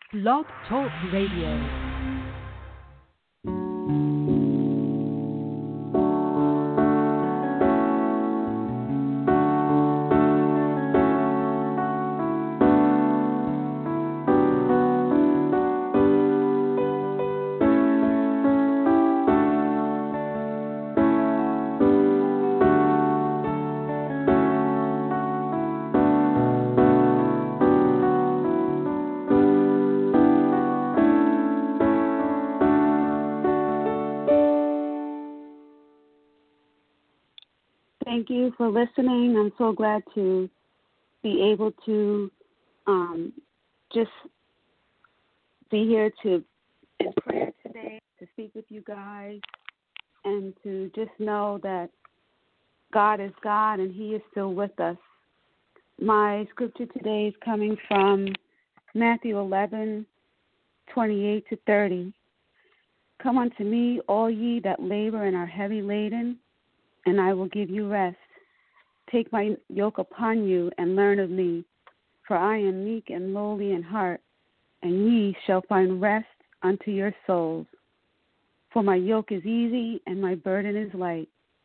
Blog Talk Radio. Thank you for listening. I'm so glad to be able to just be here to in prayer today, to speak with you guys, and to just know that God is God and He is still with us. My scripture today is coming from Matthew 11:28-30. Come unto me, all ye that labor and are heavy laden, and I will give you rest. Take my yoke upon you and learn of me, for I am meek and lowly in heart, and ye shall find rest unto your souls. For my yoke is easy and my burden is light.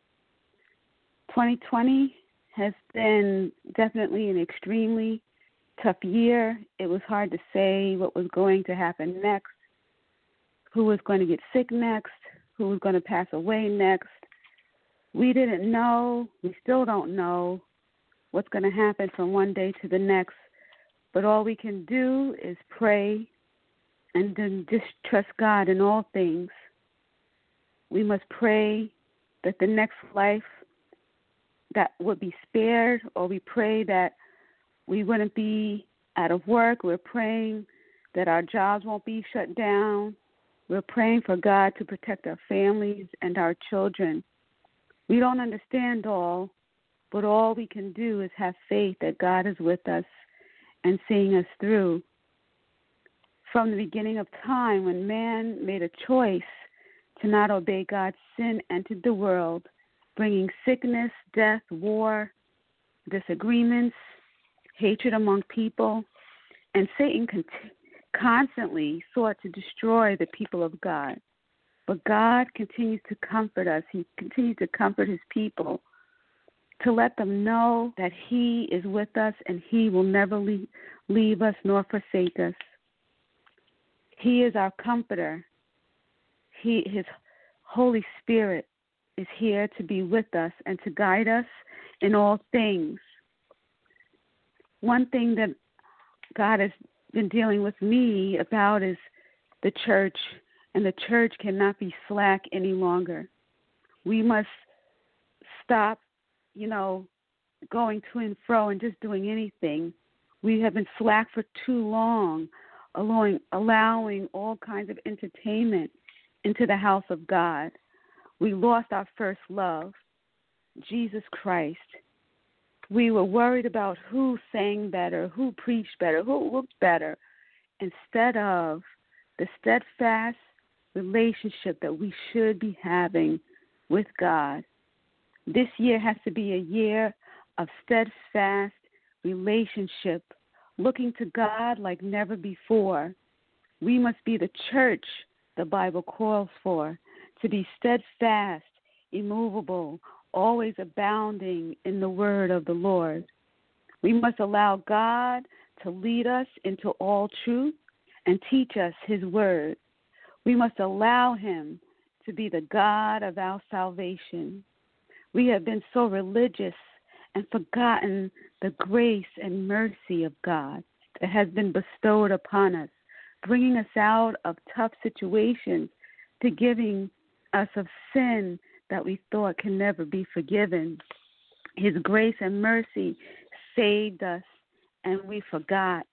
2020 has been definitely an extremely tough year. It was hard to say what was going to happen next, who was going to get sick next, who was going to pass away next. We didn't know, we still don't know what's going to happen from one day to the next, but all we can do is pray and then just trust God in all things. We must pray that the next life that would be spared, or we pray that we wouldn't be out of work. We're praying that our jobs won't be shut down. We're praying for God to protect our families and our children. We don't understand all, but all we can do is have faith that God is with us and seeing us through. From the beginning of time, when man made a choice to not obey God, sin entered the world, bringing sickness, death, war, disagreements, hatred among people, and Satan constantly sought to destroy the people of God. But God continues to comfort us. He continues to comfort His people, to let them know that He is with us and He will never leave us nor forsake us. He is our comforter. His Holy Spirit is here to be with us and to guide us in all things. One thing that God has been dealing with me about is the church. And the church cannot be slack any longer. We must stop, going to and fro and just doing anything. We have been slack for too long, allowing all kinds of entertainment into the house of God. We lost our first love, Jesus Christ. We were worried about who sang better, who preached better, who looked better, instead of the steadfast relationship that we should be having with God. This year has to be a year of steadfast relationship, looking to God like never before. We must be the church the Bible calls for, to be steadfast, immovable, always abounding in the word of the Lord. We must allow God to lead us into all truth and teach us His word. We must allow Him to be the God of our salvation. We have been so religious and forgotten the grace and mercy of God that has been bestowed upon us, bringing us out of tough situations, to giving us of sin that we thought can never be forgiven. His grace and mercy saved us, and we forgot.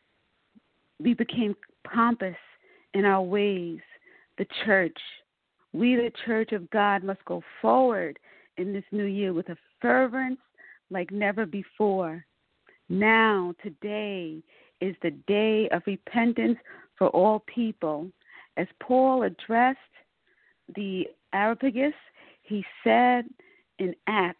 We became pompous in our ways. The church, we the church of God, must go forward in this new year with a fervence like never before. Now, today, is the day of repentance for all people. As Paul addressed the Areopagus, he said in Acts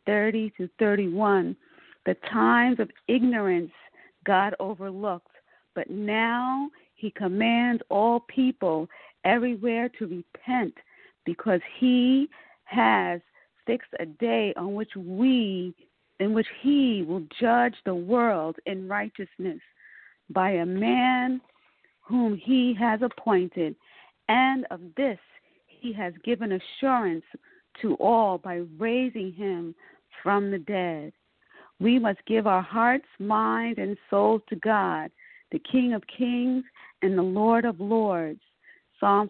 17:30-31, the times of ignorance God overlooked, But now he commands all people everywhere to repent, because he has fixed a day in which he will judge the world in righteousness by a man whom he has appointed. And of this he has given assurance to all by raising him from the dead. We must give our hearts, mind, and souls to God, the King of kings and the Lord of lords. Psalms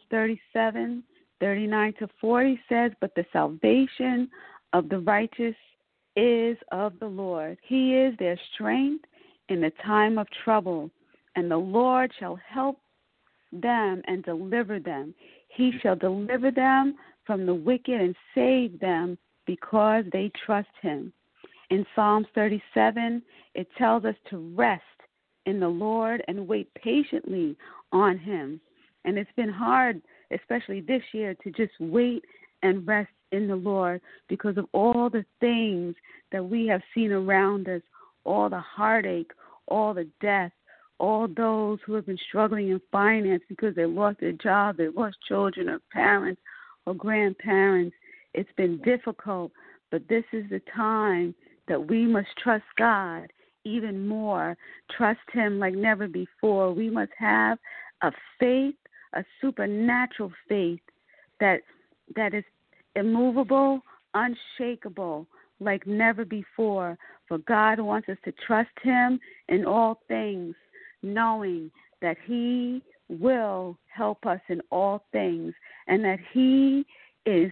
37:39-40 says, "But the salvation of the righteous is of the Lord. He is their strength in the time of trouble, and the Lord shall help them and deliver them. He shall deliver them from the wicked and save them because they trust him." In Psalms 37, it tells us to rest in the Lord and wait patiently on him. And it's been hard, especially this year, to just wait and rest in the Lord because of all the things that we have seen around us, all the heartache, all the death, all those who have been struggling in finance because they lost their job, they lost children or parents or grandparents. It's been difficult, but this is the time that we must trust God even more, trust him like never before. We must have a faith, a supernatural faith that is immovable, unshakable, like never before. For God wants us to trust him in all things, knowing that he will help us in all things and that he is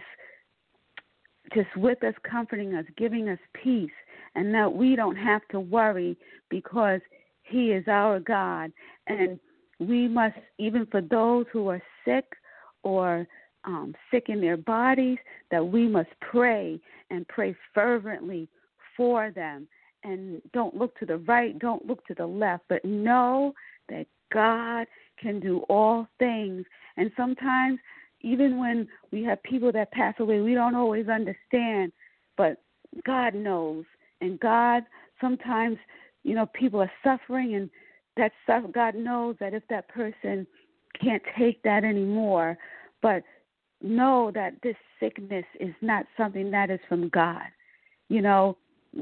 just with us, comforting us, giving us peace, and that we don't have to worry because he is our God. And we must, even for those who are sick or sick in their bodies, that we must pray and pray fervently for them. And don't look to the right, don't look to the left, but know that God can do all things. And sometimes, even when we have people that pass away, we don't always understand, but God knows. And God, sometimes, people are suffering, and God knows that if that person can't take that anymore, but know that this sickness is not something that is from God. The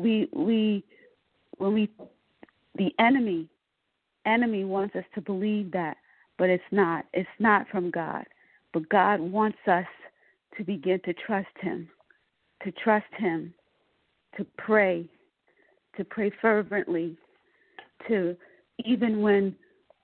enemy wants us to believe that, but it's not. It's not from God. But God wants us to begin to trust him, to pray fervently, to even when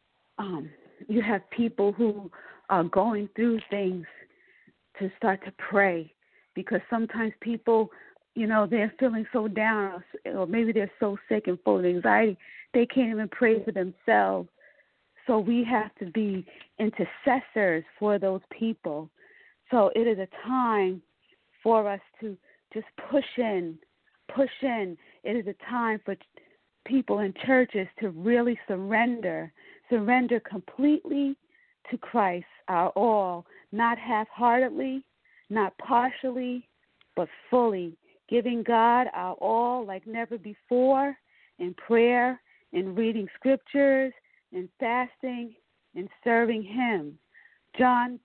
you have people who are going through things, to start to pray, because sometimes people, they're feeling so down, or maybe they're so sick and full of anxiety, they can't even pray for themselves. So we have to be intercessors for those people. So it is a time for us to just push in. It is a time for people in churches to really surrender completely to Christ, our all, not half-heartedly, not partially, but fully, giving God our all like never before in prayer, in reading scriptures, in fasting, in serving him. John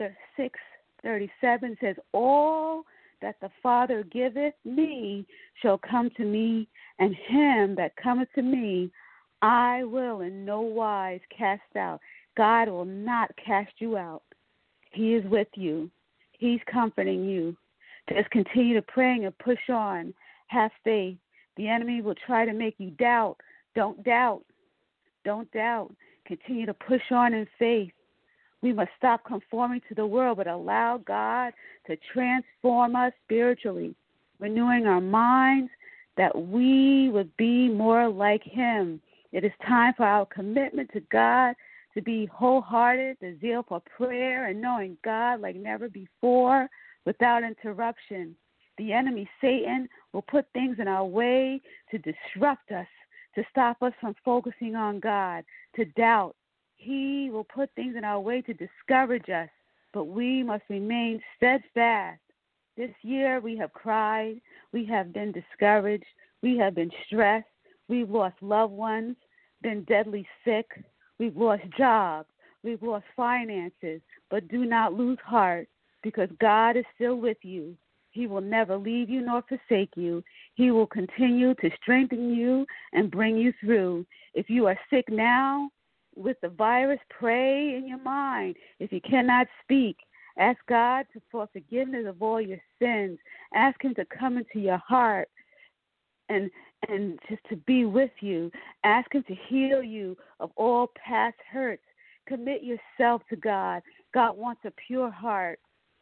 6:37 says, "All that the Father giveth me shall come to me, and him that cometh to me I will in no wise cast out." God will not cast you out. He is with you. He's comforting you. Just continue to pray and push on. Have faith. The enemy will try to make you doubt. Don't doubt. Don't doubt. Continue to push on in faith. We must stop conforming to the world, but allow God to transform us spiritually, renewing our minds that we would be more like him. It is time for our commitment to God to be wholehearted, the zeal for prayer, and knowing God like never before without interruption. The enemy, Satan, will put things in our way to disrupt us, to stop us from focusing on God, to doubt. He will put things in our way to discourage us, but we must remain steadfast. This year we have cried, we have been discouraged, we have been stressed, we've lost loved ones, been deadly sick, We've lost jobs. We've lost finances. But do not lose heart, because God is still with you. He will never leave you nor forsake you. He will continue to strengthen you and bring you through. If you are sick now with the virus, pray in your mind. If you cannot speak, ask God for forgiveness of all your sins. Ask him to come into your heart and just to be with you. Ask him to heal you of all past hurts. Commit yourself to God. God wants a pure heart.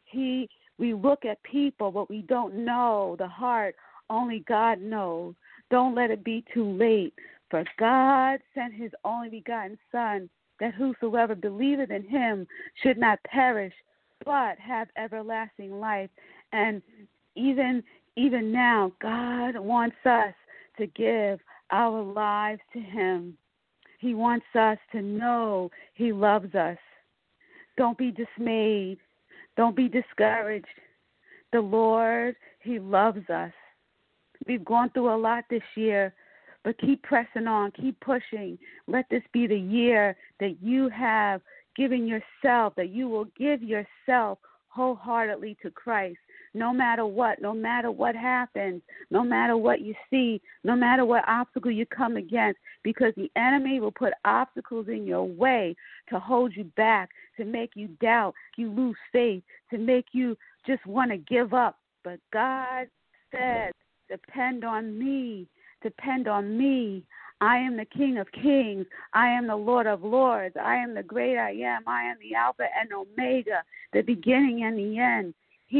We look at people, but we don't know the heart. Only God knows. Don't let it be too late. For God sent his only begotten Son, that whosoever believeth in him should not perish, but have everlasting life. And even now, God wants us to give our lives to him. He wants us to know he loves us. Don't be dismayed. Don't be discouraged. The Lord, he loves us. We've gone through a lot this year, but keep pressing on, keep pushing. Let this be the year that you have given yourself, that you will give yourself wholeheartedly to Christ. No matter what happens, no matter what you see, no matter what obstacle you come against, because the enemy will put obstacles in your way to hold you back, to make you doubt, you lose faith, to make you just want to give up. But God said, depend on me, depend on me. I am the King of Kings. I am the Lord of Lords. I am the great I am. I am the Alpha and Omega, the beginning and the end.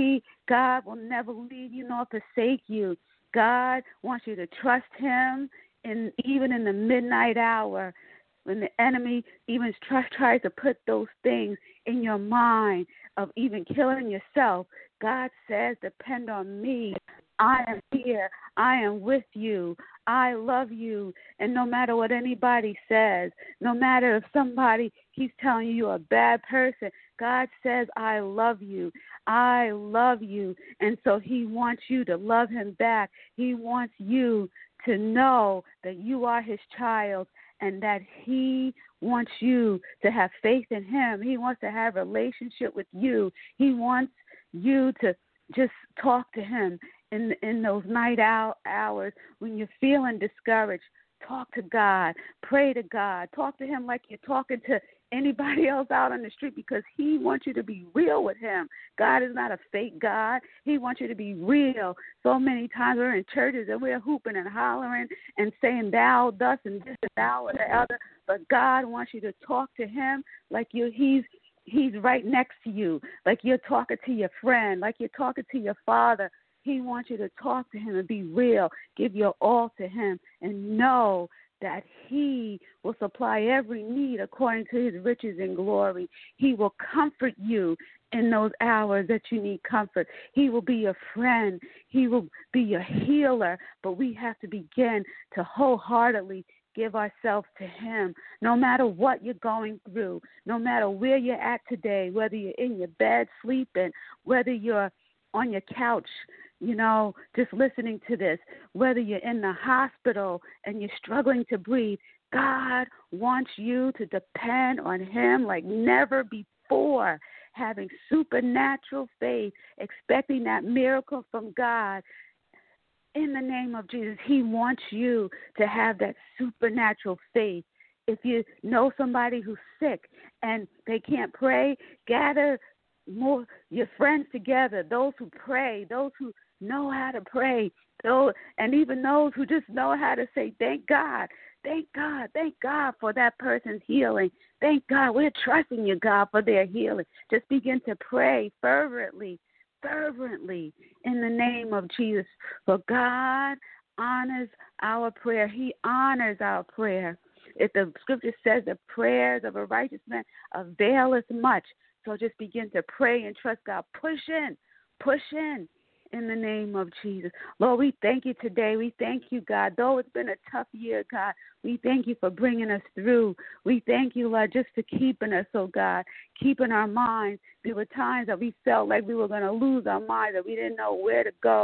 God will never leave you nor forsake you. God wants you to trust him even in the midnight hour, when the enemy even tries to put those things in your mind of even killing yourself. God says, depend on me. I am here. I am with you. I love you. And no matter what anybody says, no matter if somebody keeps telling you you're a bad person, God says, I love you. I love you. And so he wants you to love him back. He wants you to know that you are his child and that he wants you to have faith in him. He wants to have a relationship with you. He wants you to just talk to him in those night hours when you're feeling discouraged. Talk to God. Pray to God. Talk to him like you're talking to anybody else out on the street, because he wants you to be real with him. God is not a fake God. He wants you to be real. So many times we're in churches and we're hooping and hollering and saying thou, thus, and this, and thou, and the other. But God wants you to talk to him like he's right next to you, like you're talking to your friend, like you're talking to your father. He wants you to talk to him and be real. Give your all to him and know that he will supply every need according to his riches and glory. He will comfort you in those hours that you need comfort. He will be your friend. He will be your healer. But we have to begin to wholeheartedly give ourselves to him. No matter what you're going through, no matter where you're at today, whether you're in your bed sleeping, whether you're on your couch, just listening to this, whether you're in the hospital and you're struggling to breathe, God wants you to depend on him like never before, having supernatural faith, expecting that miracle from God. In the name of Jesus, he wants you to have that supernatural faith. If you know somebody who's sick and they can't pray, gather your friends together, those who pray, those who know how to pray, and even those who just know how to say, thank God, thank God, thank God for that person's healing. Thank God, we're trusting you, God, for their healing. Just begin to pray fervently in the name of Jesus. For God honors our prayer. He honors our prayer. If the scripture says the prayers of a righteous man availeth much, so just begin to pray and trust God. Push in the name of Jesus. Lord, we thank you today. We thank you, God. Though it's been a tough year, God, we thank you for bringing us through. We thank you, Lord, just for keeping us, oh God, keeping our minds. There were times that we felt like we were going to lose our minds, that we didn't know where to go,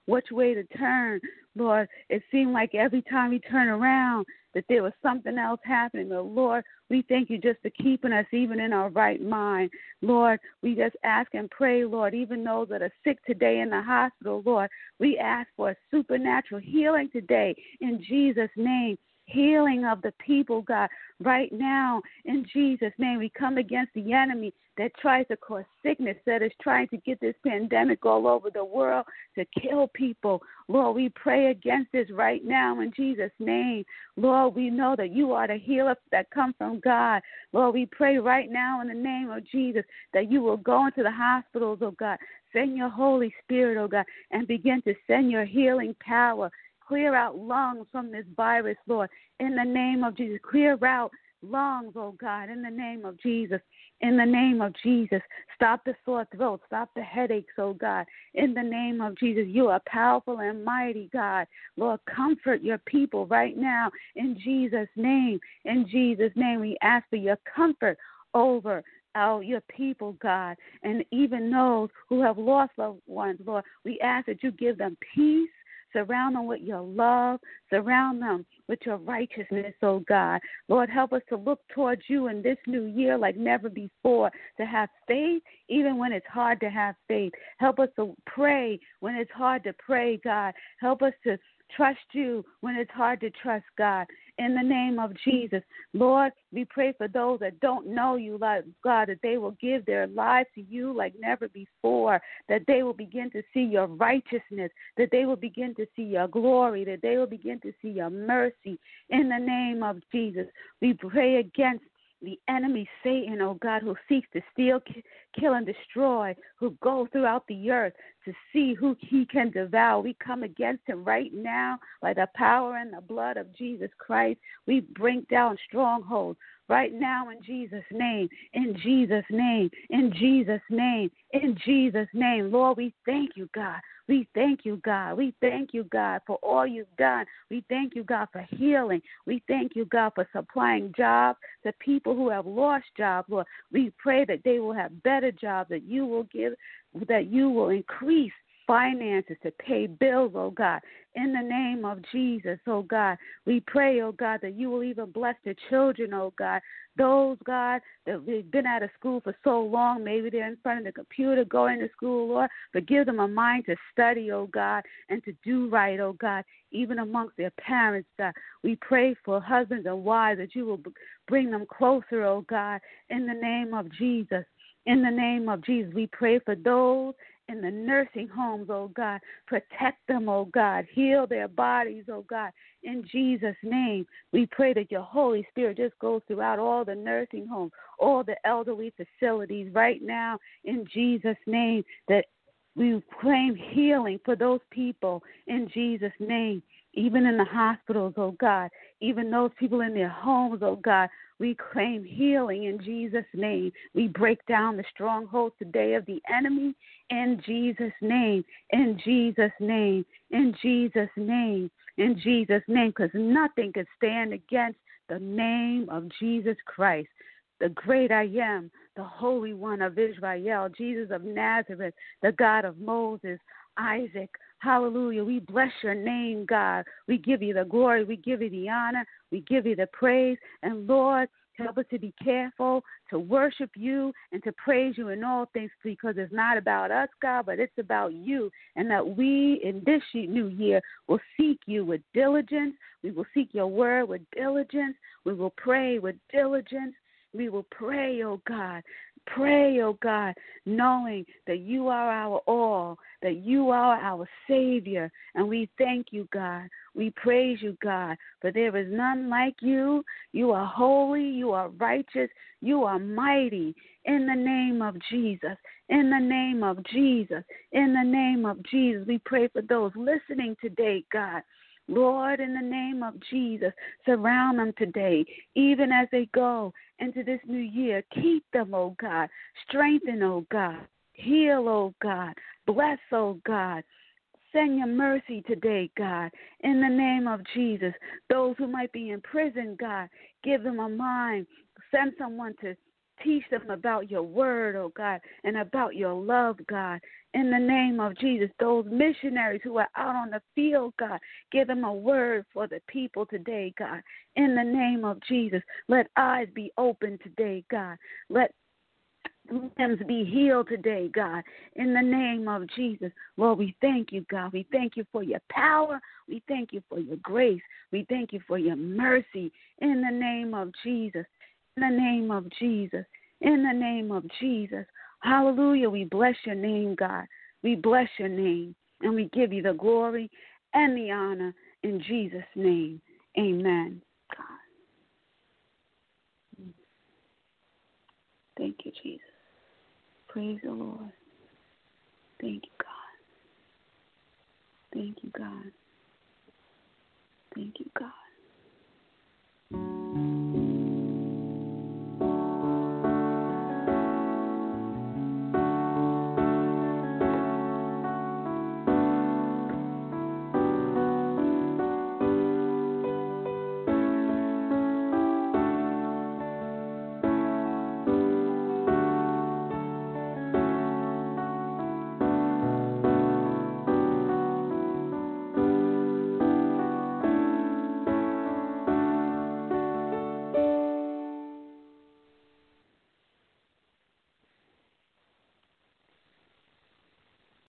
which way to turn. Lord, it seemed like every time we turn around that there was something else happening. But Lord, we thank you just for keeping us even in our right mind. Lord, we just ask and pray, Lord, even those that are sick today in the hospital, Lord, we ask for a supernatural healing today in Jesus' name. Healing of the people, God, right now in Jesus' name. We come against the enemy that tries to cause sickness, that is trying to get this pandemic all over the world to kill people. Lord, we pray against this right now in Jesus' name. Lord, we know that you are the healer that comes from God. Lord, we pray right now in the name of Jesus that you will go into the hospitals, oh God. Send your Holy Spirit, oh God, and begin to send your healing power. Clear out lungs from this virus, Lord, in the name of Jesus. Clear out lungs, oh God, in the name of Jesus. In the name of Jesus. Stop the sore throat. Stop the headaches, oh God. In the name of Jesus. You are powerful and mighty, God. Lord, comfort your people right now in Jesus' name. In Jesus' name, we ask for your comfort over your people, God, and even those who have lost loved ones, Lord. We ask that you give them peace. Surround them with your love. Surround them with your righteousness, oh God. Lord, help us to look towards you in this new year like never before, to have faith even when it's hard to have faith. Help us to pray when it's hard to pray, God. Help us to trust you when it's hard to trust, God. In the name of Jesus, Lord, we pray for those that don't know you, Lord God, that they will give their lives to you like never before, that they will begin to see your righteousness, that they will begin to see your glory, that they will begin to see your mercy. In the name of Jesus, we pray against the enemy, Satan, oh God, who seeks to steal, kill, and destroy, who goes throughout the earth to see who he can devour. We come against him right now by the power and the blood of Jesus Christ. We bring down strongholds right now in Jesus' name, in Jesus' name, in Jesus' name, in Jesus' name. Lord, we thank you, God. We thank you, God. We thank you, God, for all you've done. We thank you, God, for healing. We thank you, God, for supplying jobs to people who have lost jobs, Lord. We pray that they will have better jobs, that you will give, that you will increase finances to pay bills, oh God, in the name of Jesus, oh God. We pray, oh God, that you will even bless the children, oh God. Those, God, that have been out of school for so long, maybe they're in front of the computer going to school, Lord, but give them a mind to study, oh God, and to do right, oh God, even amongst their parents, God. We pray for husbands and wives that you will bring them closer, oh God, in the name of Jesus. In the name of Jesus, we pray for those in the nursing homes, oh God. Protect them, oh God. Heal their bodies, oh God. In Jesus' name, we pray that your Holy Spirit just goes throughout all the nursing homes, all the elderly facilities right now, in Jesus' name, that we claim healing for those people in Jesus' name, even in the hospitals, oh God, even those people in their homes, oh God. We claim healing in Jesus' name. We break down the strongholds today of the enemy in Jesus' name, in Jesus' name, in Jesus' name, in Jesus' name, because nothing can stand against the name of Jesus Christ, the great I am, the Holy One of Israel, Jesus of Nazareth, the God of Moses, Isaac. Hallelujah. We bless your name, God. We give you the glory. We give you the honor. We give you the praise. And Lord, help us to be careful to worship you and to praise you in all things, because it's not about us, God, but it's about you. And that we in this new year will seek you with diligence. We will seek your word with diligence. We will pray with diligence. We will pray, oh God. Pray, oh God, knowing that you are our all, that you are our Savior. And we thank you, God. We praise you, God, for there is none like you. You are holy. You are righteous. You are mighty. In the name of Jesus, in the name of Jesus, in the name of Jesus, we pray for those listening today, God. Lord, in the name of Jesus, surround them today, even as they go into this new year. Keep them, oh God. Strengthen, oh God. Heal, oh God. Bless, oh God. Send your mercy today, God, in the name of Jesus. Those who might be in prison, God, give them a mind. Send someone to Teach them about your word, oh God, and about your love, God. In the name of Jesus, those missionaries who are out on the field, God, give them a word for the people today, God. In the name of Jesus, let eyes be open today, God. Let limbs be healed today, God. In the name of Jesus, Lord, we thank you, God. We thank you for your power. We thank you for your grace. We thank you for your mercy. In the name of Jesus. In the name of Jesus. In the name of Jesus. Hallelujah. We bless your name, God. We bless your name. And we give you the glory and the honor in Jesus' name. Amen. God. Thank you, Jesus. Praise the Lord. Thank you, God. Thank you, God. Thank you, God.